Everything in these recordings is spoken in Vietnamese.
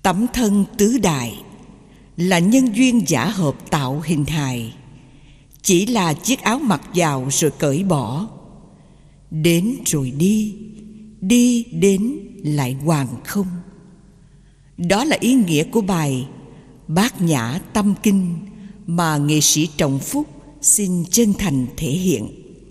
Tẩm thân tứ đại là nhân duyên giả hợp tạo hình hài, chỉ là chiếc áo mặc vào rồi cởi bỏ. Đến rồi đi, đi đến lại hoàn không. Đó là ý nghĩa của bài Bát Nhã Tâm Kinh mà nghệ sĩ Trọng Phúc xin chân thành thể hiện.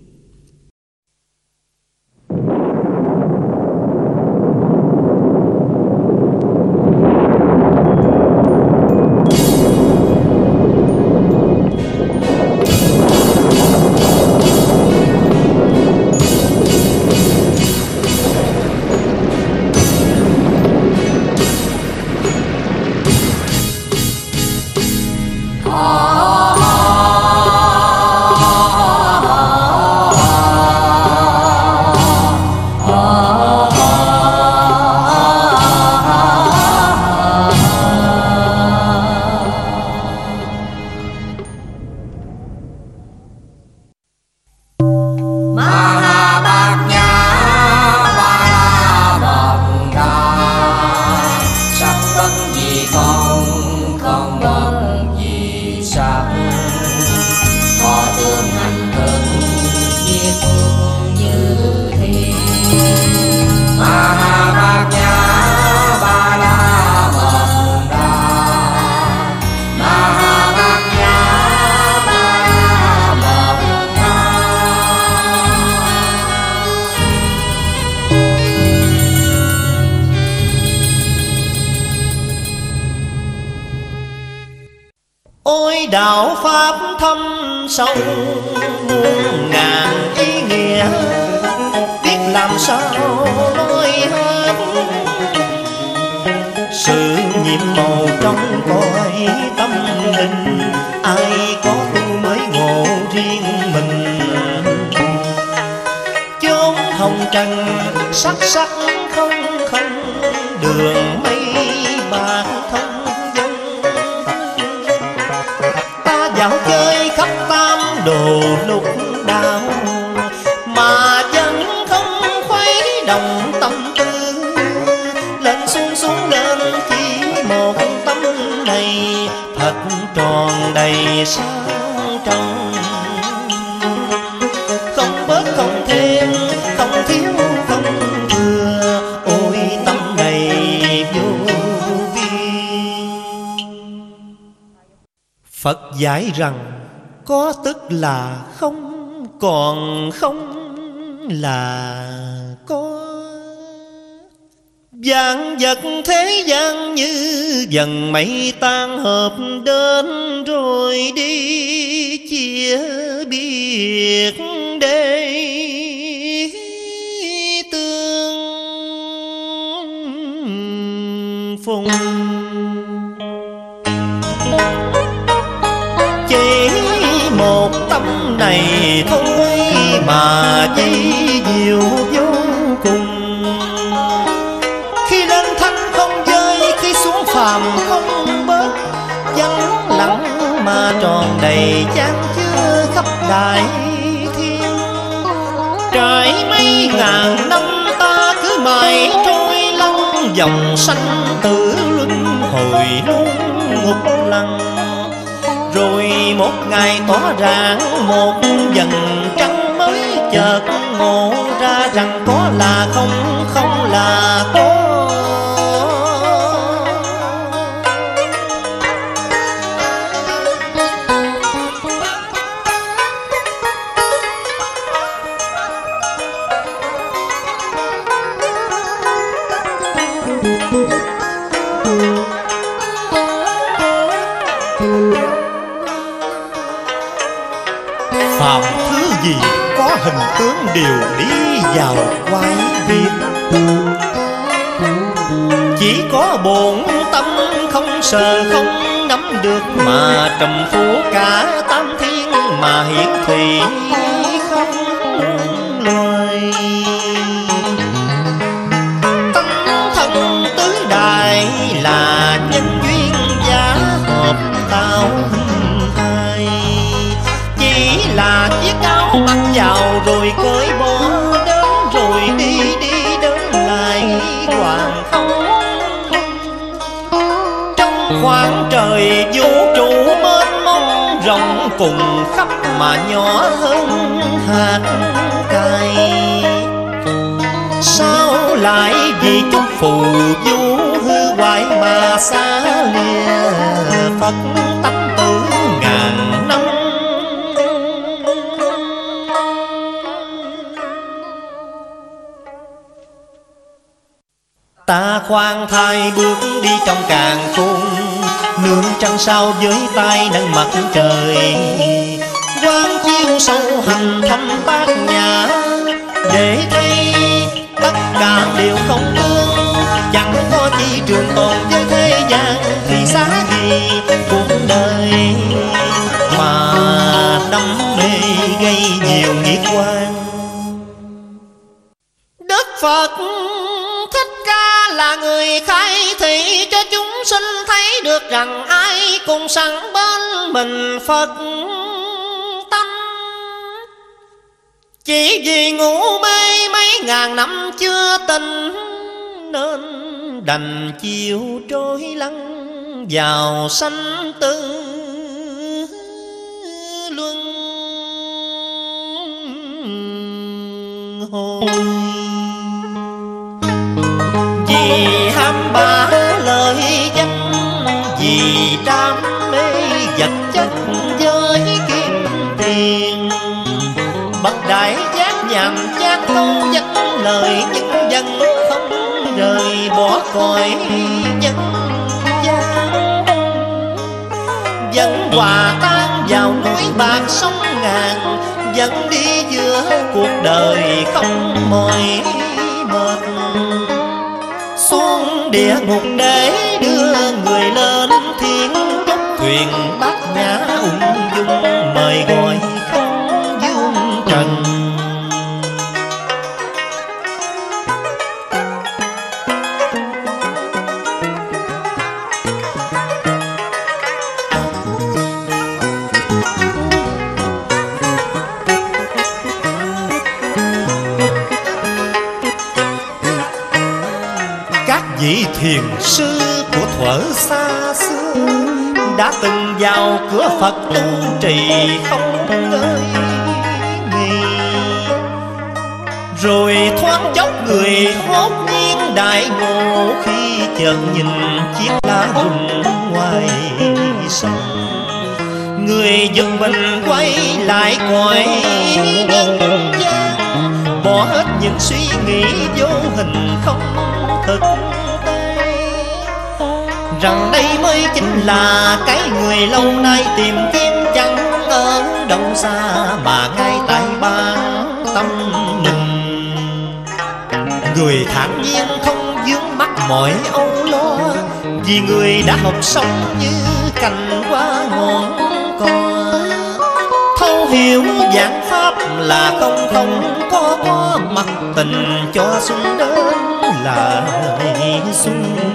Ôi đạo pháp thâm sâu muôn ngàn ý nghĩa, biết làm sao nói hết sự nhiệm màu trong cõi tâm linh. Ai có tu mới ngộ riêng mình, chốn hồng trần sắc sắc không không, đường mây bạc thông dông. Ta dạo chơi khắp tam đồ lục đạo, mà vẫn không khuấy động tâm tư. Lên xuống xuống lên chỉ một tâm này, thật tròn đầy sáng trong. Không bớt không thêm, không thiếu không thừa, ôi tâm này vô biên. Phật dạy rằng có tức là không, còn không là có. Vạn vật thế gian như dần mây tan hợp đến rồi đi, chia biệt để tương phùng. Chỉ một tâm này thôi mà chỉ nhiều vô cùng. Khi lên thanh không rơi, khi xuống phàm không bớt, vắng lặng mà tròn đầy chan chứa khắp đại thiên. Trải mấy ngàn năm ta cứ mãi trôi lăn, dòng sanh tử luân hồi luôn ngục lặng. Rồi một ngày tỏ ràng một vầng trăng mới chợt ngộ ra rằng có là không, không là có. Phạm thứ gì có hình tướng đều đi vào quái biệt. Chỉ có bổn tâm không sờ không nắm được, mà trùm phủ cả tam thiên mà hiển thủy không lời. Tâm thân tứ đại là nhân duyên giả hợp tạo hình hài, chỉ là chiếc áo mặc vào rồi cởi bỏ, đến rồi đi, đi đến lại hoàn không. Khoảng trời vũ trụ mênh mông rộng cùng khắp mà nhỏ hơn hạt cày. Sao lại vì chút phù du hư hoại mà xa lìa Phật tánh tử ngàn năm? Ta khoan thai bước đi trong càn khôn, nương trăng sao với tay nâng mặt trời. Quang chiếu sâu hành thăm bát nhã, để thấy tất cả đều không tương. Chẳng có chi trường tồn với thế gian, thì giá gì cuộc đời mà đắm mê gây nhiều nghiệp quan. Đức Phật là người khai thị cho chúng sinh thấy được rằng ai cùng sẵn bên mình Phật tâm. Chỉ vì ngủ mê mấy ngàn năm chưa tỉnh, nên đành chịu trôi lăn vào sanh tử luân hồi. Vì ham bá lời danh, vì đam mê vật chất với kiếm tiền, bậc đại giác nhàn giác câu danh lời những dân không rời bỏ cõi nhân gian. Vẫn hòa tan vào núi bạc sông ngàn, vẫn đi giữa cuộc đời không mỏi mệt. Xuống địa ngục để đưa người lên thiên đốc, thuyền bát nhã ung dung mời gọi khách dương trần. Vị thiền sư của thuở xa xưa đã từng vào cửa Phật tu trì không ngơi nghỉ, rồi thoáng chốc người hốt nhiên đại ngộ khi chợt nhìn chiếc lá rụng ngoài sông. Người giật mình quay lại cõi nhân gian, bỏ hết những suy nghĩ vô hình không thực, rằng đây mới chính là cái người lâu nay tìm kiếm, chẳng ở đâu xa mà ngay tại ban tâm mình. Người thản nhiên không vướng mắc mọi âu lo, vì người đã học sống như cành hoa ngọn cỏ. Thấu hiểu giảng pháp là không có mặt tình cho xuân đến là xuân